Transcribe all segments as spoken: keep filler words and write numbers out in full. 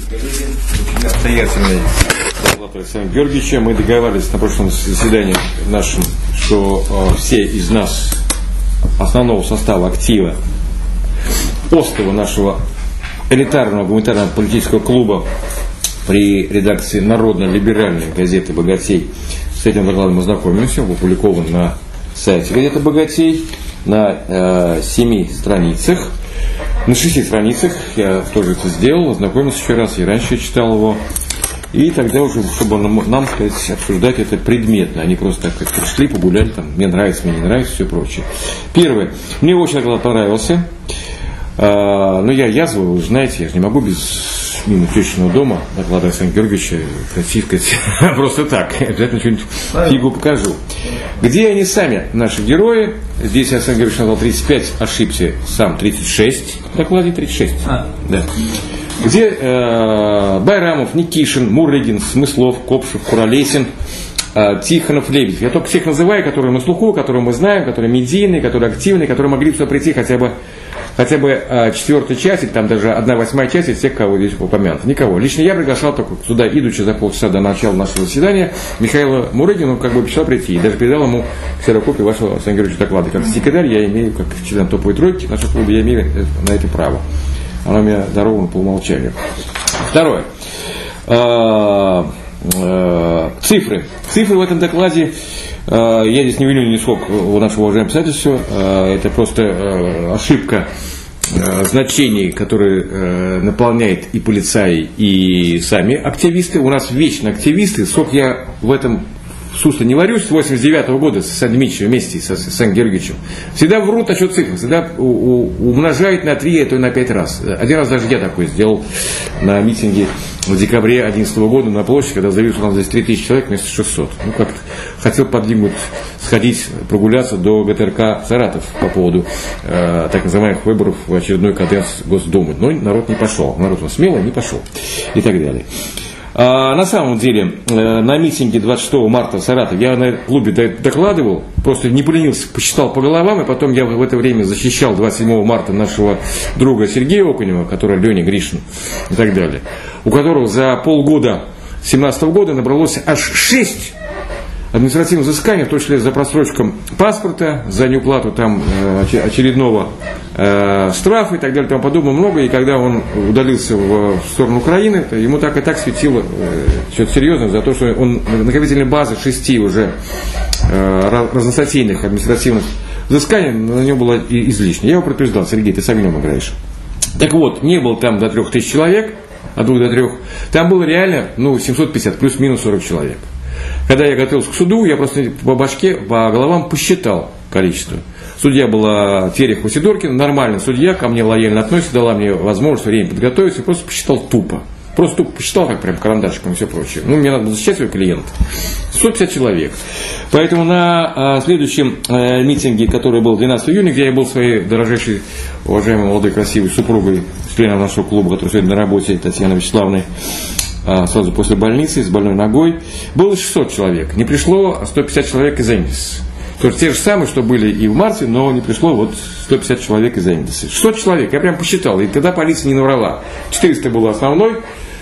Очень обстоятельный доклад Александра Георгиевича. Мы договаривались на прошлом заседании нашем, что э, все из нас, основного состава актива, остова нашего элитарного гуманитарного политического клуба при редакции народно-либеральной газеты «Богатей», с этим докладом мы знакомимся, он опубликован на сайте газеты «Богатей» на э, семи страницах. На шести страницах я тоже это сделал, ознакомился еще раз, я раньше читал его. И тогда уже, чтобы нам, сказать, обсуждать это предметно, а не просто так, как пришли, погуляли, там, мне нравится, мне не нравится, все прочее. Первое. Мне очень доклад понравился. А, но я язва, вы знаете, я же не могу без мимо тещиного дома доклада Александра Георгиевича сказать просто так. Обязательно что-нибудь фигу покажу. Где они сами, наши герои? Здесь Александр Георгиевич назвал тридцать пять, ошибся сам тридцать шесть. В докладе тридцать шесть. А. Да. Где э, Байрамов, Никишин, Мурлигин, Смыслов, Копшев, Куролесин, э, Тихонов, Лебедев. Я только всех называю, которые на слуху, которые мы знаем, которые медийные, которые активные, которые могли сюда прийти хотя бы хотя бы э, четвертая часть, или там даже одна восьмая часть из тех, кого здесь упомянуто. Никого. Лично я приглашал только сюда, идучи за полчаса до начала нашего заседания, Михаила Мурлигина, как бы обещал прийти. И даже передал ему ксерокопию вашего Александра Георгиевича доклада. Как секретарь я имею, как член топовой тройки нашего клуба, я имею на это право. Оно у меня даровано по умолчанию. Второе. Цифры. Цифры в этом докладе, я здесь не велю ни сколько у нашего уважаемого писательства, это просто ошибка значений, которые наполняет и полицаи, и сами активисты. У нас вечно активисты, сколько я в этом сусло не варюсь, с восемьдесят девятого года с Александром Дмитриевичем вместе с Александром Георгиевичем, всегда врут насчет цифр, всегда у, у, умножают на три, а то и на пять раз. Один раз даже я такой сделал на митинге в декабре две тысячи одиннадцатого года на площади, когда заявил, что у нас здесь три тысячи человек вместо шестисот. Ну, как-то хотел подвигнуть, сходить, прогуляться до ГТРК Саратов по поводу э, так называемых выборов в очередной каденции Госдумы. Но народ не пошел. Народ он смелый, не пошел. И так далее. А на самом деле, на митинге двадцать шестого марта в Саратове я на клубе докладывал, просто не поленился, посчитал по головам, и потом я в это время защищал двадцать седьмого марта нашего друга Сергея Окунева, который Леня Гришин и так далее, у которого за полгода две тысячи семнадцатого года набралось аж шесть административных взысканий, в том числе за просрочку паспорта, за неуплату там очередного э, штрафа и так далее, и тому подобное, много. И когда он удалился в сторону Украины, то ему так и так светило э, что-то серьезное за то, что он накопительной базы шести уже э, разностатейных административных взысканий на него было излишне. Я его предупреждал: Сергей, ты с огнем играешь. Так вот, не было там до трех тысяч человек, от двух до трех. Там было реально, ну, семьсот пятьдесят, плюс-минус сорок человек. Когда я готовился к суду, я просто по башке, по головам посчитал количество. Судья была Терехова Сидоркина, нормальный судья, ко мне лояльно относится, дала мне возможность время подготовиться, и просто посчитал тупо. Просто тупо посчитал, как прям карандашиком и все прочее. Ну, мне надо было защищать своего клиента. сто пятьдесят человек. Поэтому на а, следующем а, митинге, который был двенадцатого июня, где я был своей дорожайшей, уважаемой, молодой, красивой супругой, членом нашего клуба, который сегодня на работе, Татьяной Вячеславовной, сразу после больницы, с больной ногой, было шестьсот человек. Не пришло сто пятьдесят человек из Энгельса. То есть те же самые, что были и в марте, но не пришло вот сто пятьдесят человек из Энгельса. шестьсот человек, я прям посчитал, и тогда полиция не наврала. четыреста было основной,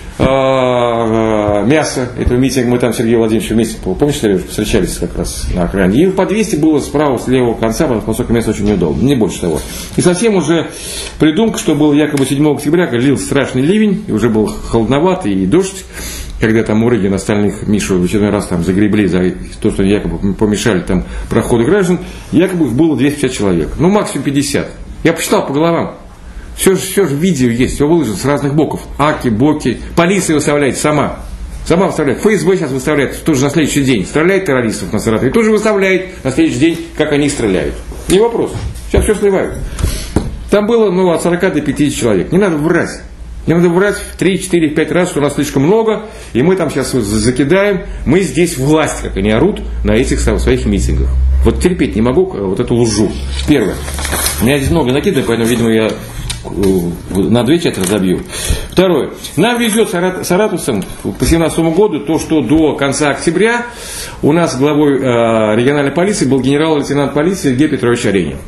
мясо этого митинга, мы там с Сергеем Владимировичем вместе, помнишь, Сережа, встречались как раз на охране. И по двести было справа, с левого конца, поскольку место очень неудобно, не больше того. И совсем уже придумка, что было якобы седьмого октября, когда лил страшный ливень, и уже был холодновато, и дождь, когда там Мурлигин, остальных, Мишу в очередной раз там загребли за то, что якобы помешали там проходу граждан, якобы их было двести пятьдесят человек, ну максимум пятьдесят. Я посчитал по головам. Все же, все же видео есть, все выложено с разных боков. Аки, боки. Полиция выставляет сама. Сама выставляет. ФСБ сейчас выставляет тоже на следующий день. Стреляет террористов на Саратове. И тоже выставляет на следующий день, как они стреляют. Не вопрос. Сейчас все сливают. Там было, ну, от сорока до пятидесяти человек. Не надо врать. Не надо врать в три, четыре, пять раз, что у нас слишком много, и мы там сейчас закидаем. Мы здесь власть, как они орут на этих своих митингах. Вот терпеть не могу вот эту лжу. Первое. У меня здесь много накидано, поэтому, видимо, я на две четверти забью. Второе. Нам везет саратовцам по семнадцатому году то, что до конца октября у нас главой э, региональной полиции был генерал-лейтенант полиции Сергей Петрович Аренин.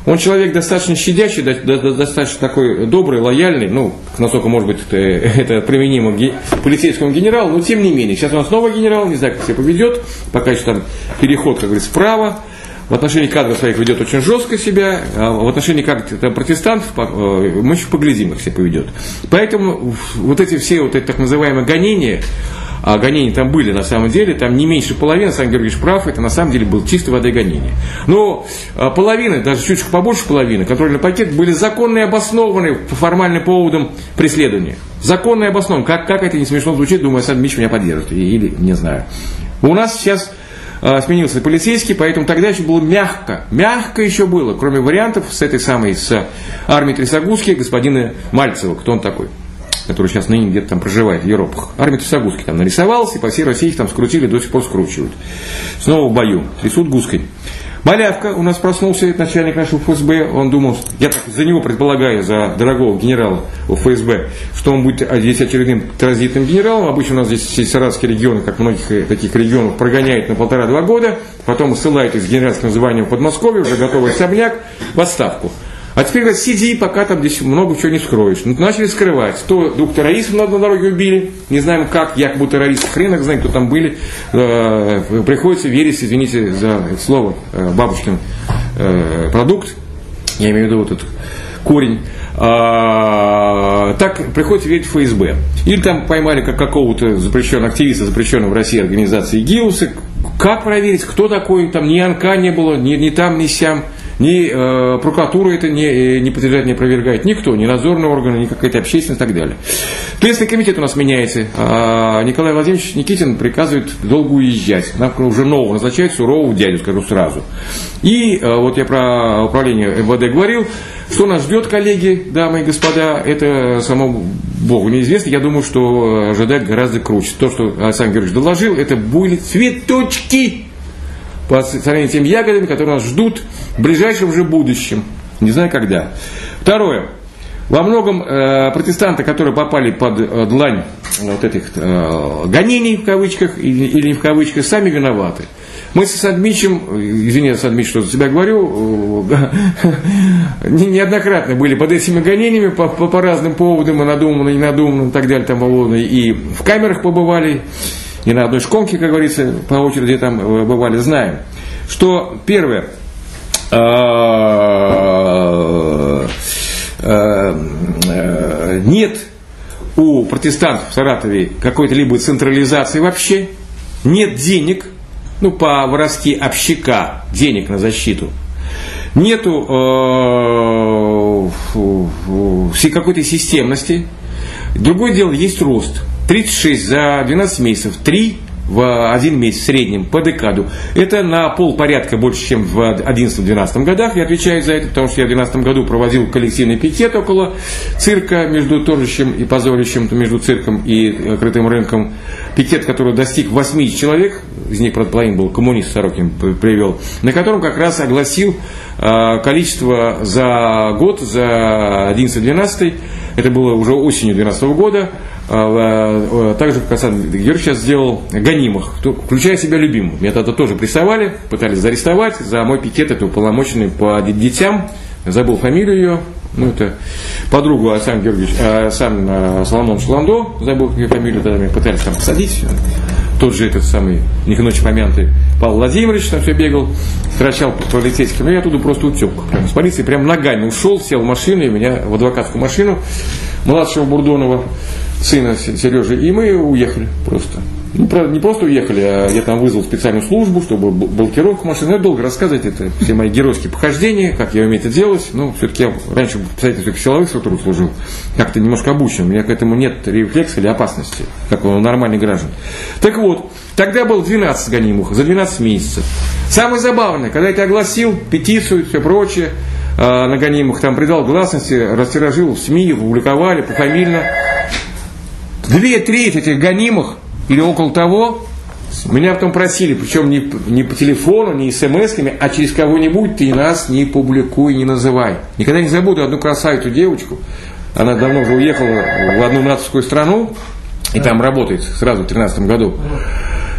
Он человек достаточно щадящий, достаточно такой добрый, лояльный, ну, насколько, может быть, это, это применимо к полицейскому генералу, но тем не менее. Сейчас он снова генерал, не знаю, как себя поведет, пока еще там переход, как говорится, вправо. В отношении кадров своих ведет очень жестко себя, а в отношении как протестантов мы еще поглядим, как себя поведет. Поэтому вот эти все вот эти так называемые гонения, а гонения там были на самом деле, там не меньше половины, Александр Георгиевич прав, это на самом деле был чистой воды гонения. Но половина, даже чуть побольше половины, контрольный пакет были законно и обоснованы по формальным поводам преследования. Законно и обоснованы. Как, как это не смешно звучит, думаю, Александр Дмитриевич меня поддержит, или не знаю. У нас сейчас сменился полицейский, поэтому тогда еще было мягко. Мягко еще было, кроме вариантов с этой самой, с армией Трясогузки, господина Мальцева. Кто он такой? Который сейчас ныне где-то там проживает в Европах. Армия Трясогузки там нарисовалась, и по всей России их там скрутили, до сих пор скручивают. Снова в бою. Трясут гуской. Малявка у нас проснулся, начальник нашего эф эс бэ, он думал, я так за него предполагаю, за дорогого генерала эф эс бэ, что он будет здесь очередным транзитным генералом. Обычно у нас здесь все саратовские регионы, как многих таких регионов, прогоняют на полтора-два года, потом ссылают из генеральского звания в Подмосковье, уже готовый особняк, в отставку. А теперь, говорят, сиди, пока там здесь много чего не скроешь. Ну, начали скрывать. То двух террористов на дороге убили, не знаем как, якобы террористы, хрен их знает, кто там были. Э, приходится верить, извините за это слово, э, бабушкин э, продукт, я имею в виду вот этот корень. А, так приходится верить в эф эс бэ. Или там поймали как какого-то запрещенного активиста, запрещенного в России организации ГИУСа. Как проверить, кто такой? Там ни Анка не было, ни, ни там, ни сям. Ни э, прокуратура это не, не подтверждает, не опровергает. Никто, ни надзорные органы, ни какая-то общественность и так далее. Следственный комитет у нас меняется. А Николай Владимирович Никитин приказывает долго уезжать. Нам уже нового назначают, сурового дядю, скажу сразу. И э, вот я про управление эм вэ дэ говорил. Что нас ждет, коллеги, дамы и господа, это самому Богу неизвестно. Я думаю, что ожидать гораздо круче. То, что Александр Георгиевич доложил, это были цветочки по сравнению с теми ягодами, которые нас ждут в ближайшем же будущем. Не знаю когда. Второе. Во многом э, протестанты, которые попали под э, длань вот этих э, гонений, в кавычках, или, или не в кавычках, сами виноваты. Мы с Садмичем, извини, Садмич, что за себя говорю, неоднократно были под этими гонениями по, по, по разным поводам, и надуманно, и надуманно, и так далее, там, и в камерах побывали, и на одной шконке, как говорится, по очереди там бывали. Знаем, что первое, нет у протестантов в Саратове какой-то либо централизации вообще, нет денег, ну, по-воровски общака, денег на защиту. Нету э, какой-то системности. Другое дело, есть рост. тридцать шесть за двенадцать месяцев, три в один месяц в среднем по декаду. Это на полпорядка больше, чем в одиннадцатом-двенадцатом годах. Я отвечаю за это, потому что я в двенадцатом году проводил коллективный пикет около цирка между торжищем и позорищем, между цирком и крытым рынком. Пикет, который достиг восемьдесят человек, из них, правда, половина был коммунист, Сорокин привел, на котором как раз огласил э, количество за год, за одиннадцатый-двенадцатый, это было уже осенью двенадцатого года, также, как Александр Георгиевич сейчас сделал, гонимых, включая себя любимых. Меня тогда тоже прессовали, пытались заарестовать за мой пикет, это уполномоченный по детям, забыл фамилию ее, ну это подругу Александр Георгиевич, а сам Соломон Шаландо, забыл ее фамилию, тогда меня пытались там посадить. Тот же этот самый, не ночь помянутый Павел Владимирович там все бегал, кричал по полицейским, но я оттуда просто утек. Прям с полиции прям ногами ушел, сел в машину, и меня в адвокатскую машину младшего Бурдонова, сына Сережи, и мы уехали просто. Ну, правда, не просто уехали, а я там вызвал специальную службу, чтобы блокировку машины. Я долго рассказывать, это все мои геройские похождения, как я умею это делать. Но все-таки я раньше в представительстве силовых структур служил, как-то немножко обучен. У меня к этому нет рефлекса или опасности, как у нормальных граждан. Так вот, тогда было двенадцать гонимых за двенадцать месяцев. Самое забавное, когда я это огласил, петицию и все прочее, на гонимых, там придал гласности, растиражил в СМИ, опубликовали пофамильно. Две трети этих гонимых, или около того, меня потом просили, причем не, не по телефону, не смс-ками, а через кого-нибудь ты нас не публикуй, не называй. Никогда не забуду одну красавицу девочку, она давно уже уехала в одну нацистскую страну, и там работает сразу в тринадцатом году.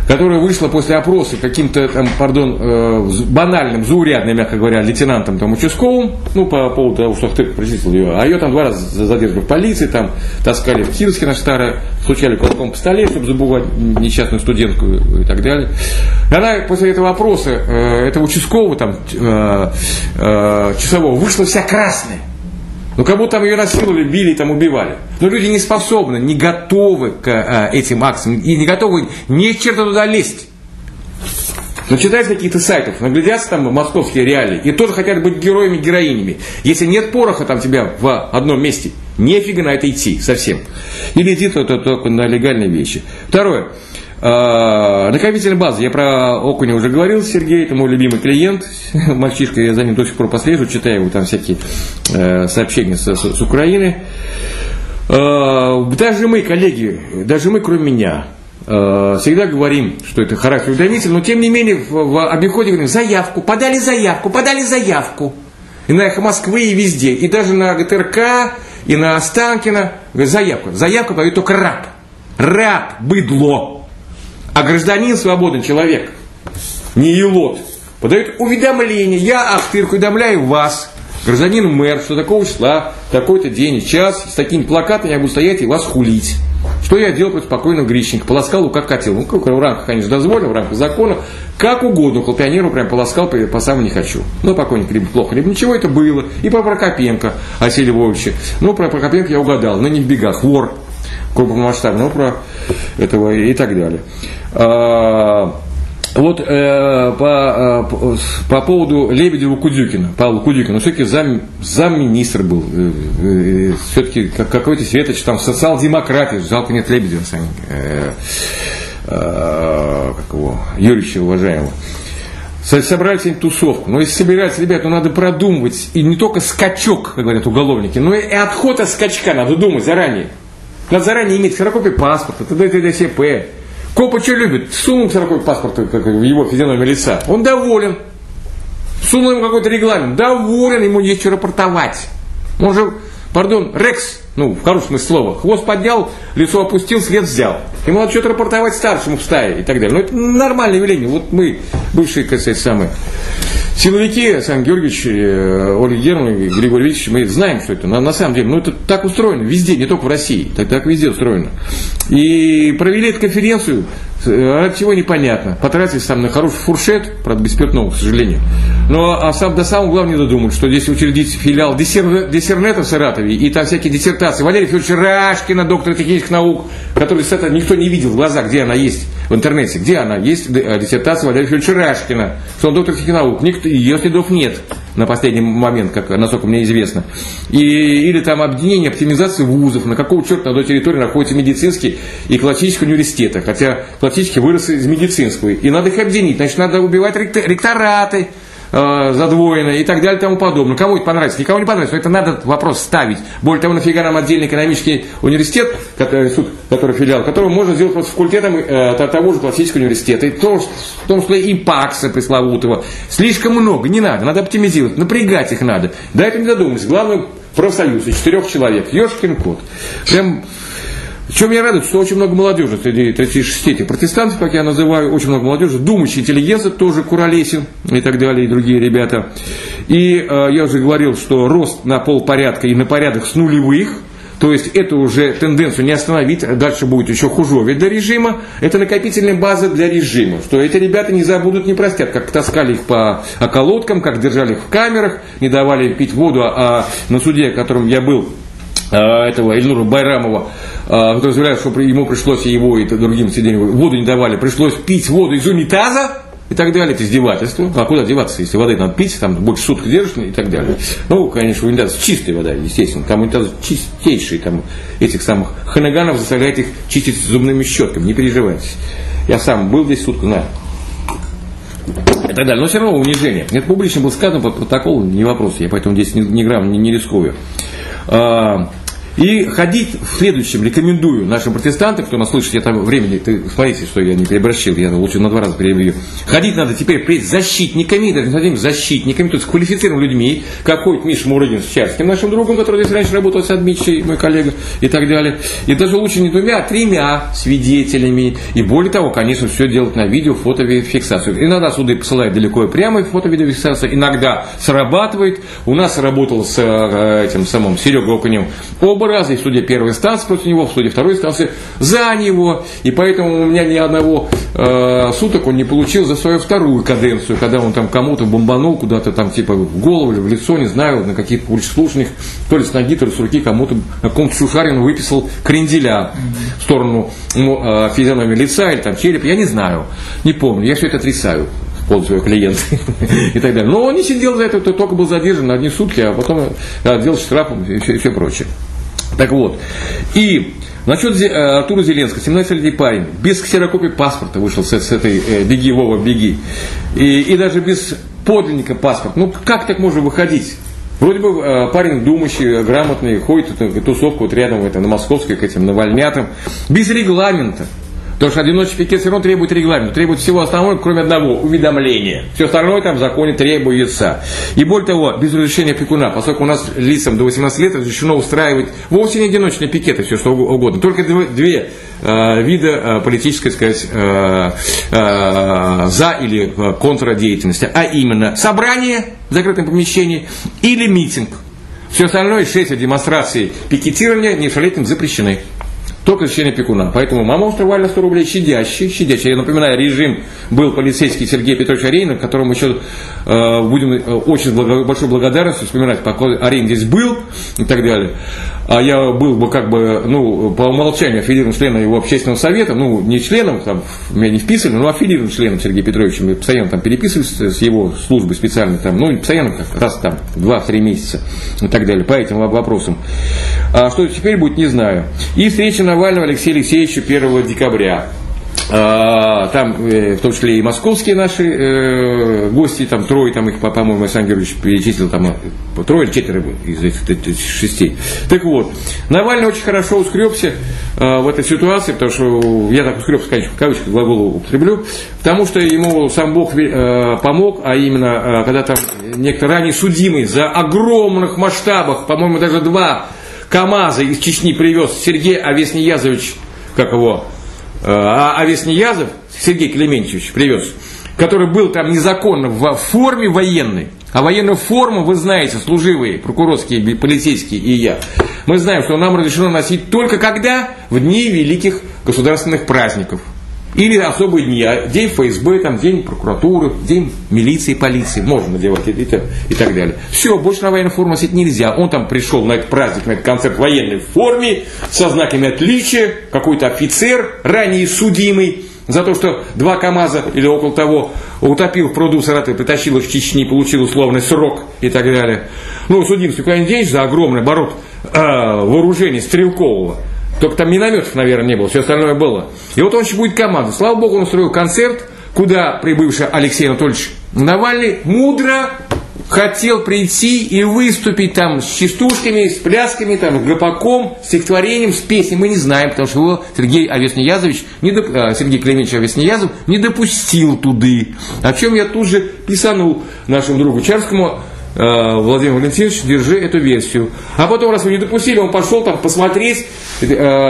которая вышла после опроса каким-то там, пардон, э, банальным, заурядным, мягко говоря, лейтенантом там участковым, ну, по поводу того, что Ахтырка прочистил ее, а ее там два раза задержали в полиции, там таскали в Кировске наш старое, стучали кулаком по столе, чтобы забывать несчастную студентку и так далее. И она после этого опроса, э, этого участкового там, э, э, часового, вышла вся красная. Ну, как будто там ее насиловали, били, там убивали. Но люди не способны, не готовы к а, этим акциям, и не готовы ни черта туда лезть. Но читают какие-то сайтов, наглядятся там московские реалии, и тоже хотят быть героями, героинями. Если нет пороха там тебя в одном месте, нефига на это идти совсем. Или иди только, только на легальные вещи. Второе. Накопительная база. Я про Окуня уже говорил, Сергей, это мой любимый клиент, мальчишка, я за ним до сих пор послежу, читаю его там всякие э, сообщения с, с, с Украины. Э, даже мы, коллеги, даже мы, кроме меня, э, всегда говорим, что это характер уведомитель, но тем не менее в, в обиходе говорим, заявку, подали заявку, подали заявку. И на «Эхо Москвы», и везде, и даже на ГТРК, и на Останкино, заявку. Заявку подает только раб. Раб, быдло. А гражданин, свободный человек, не елот, подает уведомление. Я, Ахтырка, уведомляю вас, гражданин мэр, что такого числа, такой-то день и час, с такими плакатами я буду стоять и вас хулить. Что я делал против покойного Грищенко? Полоскал его как хотел. Ну, в рамках, конечно, дозволено, в рамках закона. Как угодно. Около пионеру прям полоскал, по, по самому не хочу. Ну, покойник либо плохо, либо ничего, это было. И по Прокопенко, Василия Львовича. Ну, про Прокопенко я угадал, но не в бегах. Вор крупномасштабный, ну, про этого и так далее. А, вот э, по, по, по поводу Лебедева-Кудюкина, Павла Кудюкина, все-таки зам, замминистр был, э, э, все-таки какой-то светоч, там социал-демократия, жалко нет Лебедева, сами, э, э, как его, Юрьевича уважаемого. Собрали сегодня тусовку. Но если собираются, ребят, ну надо продумывать, и не только скачок, как говорят уголовники, но и отход от скачка, надо думать заранее. Надо заранее иметь ксерокопию паспорта, т.д. т.д. с п. Копы что любят? Сунул ксерокопию паспорта как в его физиономии лица. Он доволен. Сунул ему какой-то регламент. Доволен, ему есть что рапортовать. Он же, пардон, Рекс, ну, в хорошем смысле слова, хвост поднял, лицо опустил, след взял. Ему надо что-то рапортовать старшему в стае и так далее. Но это нормальное явление. Вот мы, бывшие, как сказать, самые силовики, Александр Георгиевич, Ольга Германовна, Григорий Викторович, мы знаем, что это. Но на самом деле, ну, это так устроено везде, не только в России. Так, так везде устроено. И провели эту конференцию, от чего непонятно. Потратились там на хороший фуршет, правда, без спиртного, к сожалению. Но а сам, до самого главного не додумали, что здесь учредить филиал диссер, диссернета в Саратове, и там всякие диссертации. Валерий Федорович Рашкина, доктор технических наук, который, кстати, никто не видел в глаза, где она есть в интернете. Где она? Есть диссертация Валерия Федоровича Рашкина, что он доктор технических наук. Никто, ее следов нет на последний момент, как, насколько мне известно. И, или там объединение, оптимизация вузов, на какого черта на той территории находится медицинский и классический университеты. Хотя классический вырос из медицинского. И надо их объединить. Значит, надо убивать ректораты э, задвоенные и так далее и тому подобное. Кому это понравится? Никому не понравится. Но это надо вопрос ставить. Более того, нафига нам отдельный экономический университет, который, суд, который филиал, который можно сделать просто факультетом э, того же классического университета. И то, в том числе и ПАКСа пресловутого. Слишком много. Не надо. Надо оптимизировать. Напрягать их надо. До этого не додумались. Главное, профсоюз из четырех человек. Ёшкин кот. Прям... Что меня радует, что очень много молодежи среди тридцати шести этих протестантов, как я называю, очень много молодежи, думающая интеллигенция, тоже Куролесин и так далее, и другие ребята. И э, я уже говорил, что рост на полпорядка и на порядок с нулевых, то есть эту уже тенденцию не остановить, дальше будет еще хужовее для режима, это накопительная база для режима, что эти ребята не забудут, не простят, как таскали их по околоткам, как держали их в камерах, не давали им пить воду, а на суде, в котором я был, этого Эльнура Байрамова, который заявляет, что ему пришлось, его и другим сиденьям воду не давали, пришлось пить воду из унитаза и так далее, это издевательство. А куда деваться, если воды надо пить, там больше суток держишь и так далее. Ну, конечно, унитаз чистая вода, естественно, там унитаз чистейший, там этих самых ханаганов заставляет их чистить зубными щетками, не переживайте. Я сам был здесь сутку, знаю. И так далее. Но все равно унижение. Это публично было сказано под протокол, не вопрос, я поэтому здесь ни, ни грамм не, не рискую. И ходить в следующем рекомендую нашим протестантам, кто нас слышит, я там времени, ты смотрите, что я не переборщил, я лучше на два раза перебью. Ходить надо теперь перед защитниками, даже не одним защитниками, то есть квалифицированными людьми, как ходит Миша Мурыгин с Чарским, нашим другом, который здесь раньше работал с Адмичей, мой коллега, и так далее. И даже лучше не двумя, а тремя свидетелями. И более того, конечно, все делать на видео, фото-фиксацию. Иногда суды посылают далеко и прямо фото-видеофиксацию, иногда срабатывает. У нас работал с этим самым Серегой Окунем оба раза, и в суде первой инстанции против него, в суде второй инстанции за него. И поэтому у меня ни одного э, суток он не получил за свою вторую каденцию, когда он там кому-то бомбанул куда-то там типа в голову или в лицо, не знаю, на каких-то уличных, то ли с ноги, то ли с руки, кому-то, какому-то Шушарину выписал кренделя в сторону ну, э, физиономии лица или там черепа, я не знаю, не помню, я все это отрицаю. Пол своего клиента и так далее. Но он не сидел за это, только был задержан на одни сутки, а потом отдел штрафом и все, и все прочее. Так вот, и насчет Артура Зеленского, семнадцатилетний парень, без ксерокопии паспорта вышел с, с этой э, «Беги, Вова, беги», и, и даже без подлинника паспорта. Ну, как так можно выходить? Вроде бы э, парень думающий, грамотный, ходит в тусовку вот рядом это, на Московской, к этим Навальнятам, без регламента. Потому что одиночный пикет все равно требует регламента, требует всего основного, кроме одного – уведомления. Все остальное там в законе требуется. И более того, без разрешения опекуна, поскольку у нас лицам до восемнадцати лет разрешено устраивать вовсе не одиночные пикеты, все что угодно. Только две, две э, вида э, политической, сказать, э, э, за или э, контрдеятельности. А именно собрание в закрытом помещении или митинг. Все остальное, шесть демонстраций пикетирования несовершеннолетним запрещены. Только решение опекуна. Поэтому мама устроили сто рублей щадящий, щадящий. Я напоминаю, режим был полицейский Сергей Петрович Арейнов, которому еще э, будем э, очень благо, большой благодарностью вспоминать, пока Арейн здесь был и так далее. А я был бы как бы, ну, по умолчанию аффилированным членом его общественного совета, ну, не членом, там, меня не вписывали, но аффилированным членом Сергея Петровича. Мы постоянно там переписывались с его службой специально, там, ну, постоянно как раз там, два-три месяца и так далее, по этим вопросам. А что теперь будет, не знаю. И встреча Навального Алексея Алексеевича первого декабря. А, там, э, в том числе и московские наши э, гости, там трое, там их, по-моему, Александр Георгиевич перечислил, там трое или четверо из этих, этих шестей. Так вот, Навальный очень хорошо ускребся э, в этой ситуации, потому что я так ускребся, конечно, в кавычках глагол употреблю, потому что ему сам Бог э, помог, а именно, э, когда там некто ранее судимый за огромных масштабах, по-моему, даже два КАМАЗа из Чечни привез Сергей Авесниязович, как его, а Авесниязов, Сергей Клементьевич привез, который был там незаконно в форме военной. А военную форму, вы знаете, служивые, прокурорские, полицейские и я, мы знаем, что нам разрешено носить только когда? В дни великих государственных праздников. Или особые дни, день ФСБ, там, день прокуратуры, день милиции, полиции, можно надевать и, и, и так далее. Все, больше на военную форму носить нельзя. Он там пришел на этот праздник, на этот концерт в военной форме, со знаками отличия, какой-то офицер, ранее судимый, за то, что два КАМАЗа или около того утопил в пруду Саратова, притащил их в Чечни, получил условный срок и так далее. Ну, судим Степан Денис за огромный оборот э, вооружения стрелкового. Только там минометов, наверное, не было, все остальное было. И вот он еще будет команда. Слава Богу, он устроил концерт, куда прибывший Алексей Анатольевич Навальный мудро хотел прийти и выступить там с частушками, с плясками, там, с гопаком, с стихотворением, с песней. Мы не знаем, потому что его Сергей Авесниязович, не доп... Сергей Клементьевич Авесниязов не допустил туды. О чем я тут же писанул нашему другу Чарскому: Владимир Валентинович, держи эту версию. А потом, раз вы не допустили, он пошел там посмотреть э,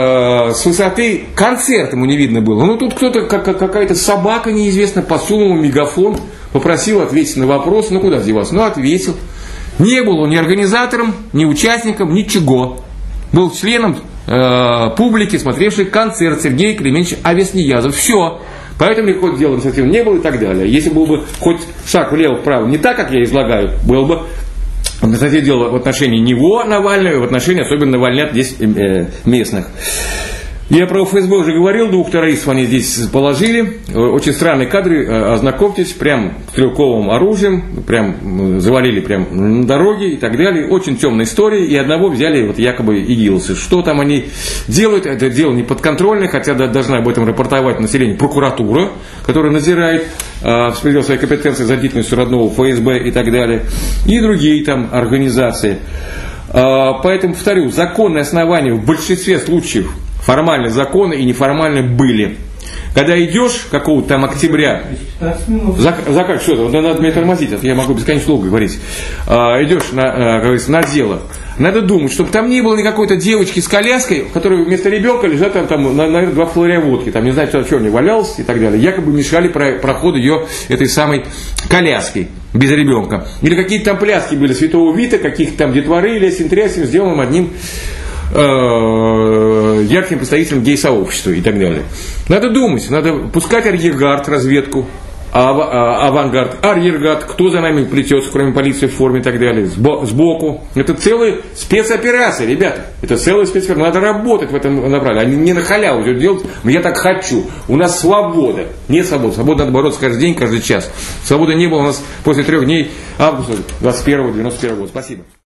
с высоты концерт, ему не видно было. Ну тут кто-то, как, какая-то собака неизвестная, посунул мегафон, попросил ответить на вопрос. Ну куда деваться? Ну ответил. Не был он ни организатором, ни участником, ничего. Был членом э, публики, смотревшей концерт Сергея Клементьевича Авесниязова. Все. Поэтому никакого дела инициативы не было и так далее. Если был бы хоть шаг влево-вправо не так, как я излагаю, было бы инициативное дело в отношении него, Навального, и в отношении особенно Навальнят здесь э, местных. Я про ФСБ уже говорил, двух террористов они здесь положили. Очень странные кадры, ознакомьтесь, прям стрелковым оружием, прям завалили прям на дороге и так далее. Очень темная история, и одного взяли вот якобы игиловцы. Что там они делают, это дело не подконтрольное, хотя должна об этом рапортовать население прокуратура, которая надзирает э, в пределах своей компетенции за деятельностью родного ФСБ и так далее, и другие там организации. Поэтому, повторю, законные основания в большинстве случаев формальные законы и неформальные были. Когда идешь какого-то там октября, за, за как, что-то, надо меня тормозить, я могу бесконечно долго говорить, а, идешь на, как говорится, на дело, надо думать, чтобы там не было никакой-то девочки с коляской, в которой вместо ребенка лежат там, там наверное, два флоря водки, там не знаю, что, что не валялось и так далее, якобы мешали про, проходу ее этой самой коляской без ребенка. Или какие-то там пляски были Святого Вита, каких-то там детворы или синтрясим, сделанным одним ярким представителем гей-сообщества и так далее. Надо думать, надо пускать арьергард, разведку, авангард, арьергард, кто за нами плетется, кроме полиции в форме и так далее, сбоку. Это целая спецоперация, ребята. Это целая спецоперация. Надо работать в этом направлении, а не на халяву все делать. Я так хочу. У нас свобода. Нет свободы. Свобода надо бороться каждый день, каждый час. Свободы не было у нас после трех дней августа двадцать первого девяносто первого года. Спасибо.